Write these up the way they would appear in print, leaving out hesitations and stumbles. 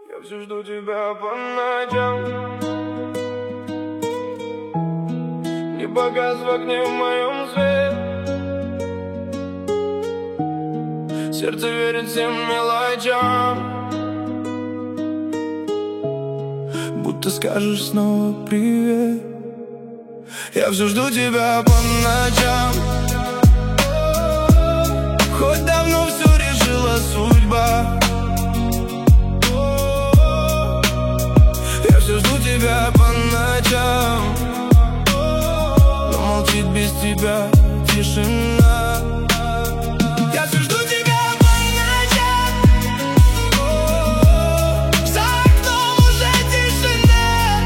Я все жду тебя по ночам. Не погас в огне в моем свет. Сердце верит всем мелочам. Будто скажешь снова привет. Я все жду тебя по ночам. Хоть давно все решила судьба. Я все жду тебя по ночам. Но молчит без тебя тишина. Я все жду тебя по ночам. За окном уже тишина.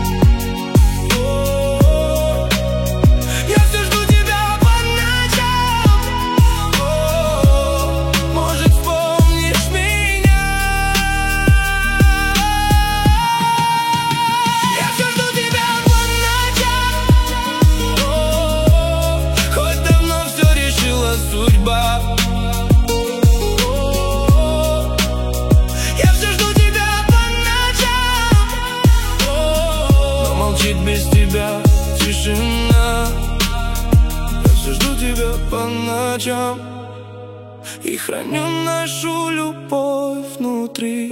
Я все жду тебя по ночам. Может, вспомнишь меня. Я все жду тебя по ночам. Хоть давно все решила судьба. Я все жду тебя по ночам. Но молчит без тебя тишина. Я все жду тебя по ночам. И храню нашу любовь внутри.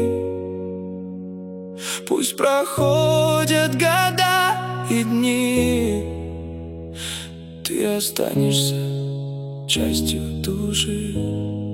Пусть проходят года и дни, ты останешься частью души.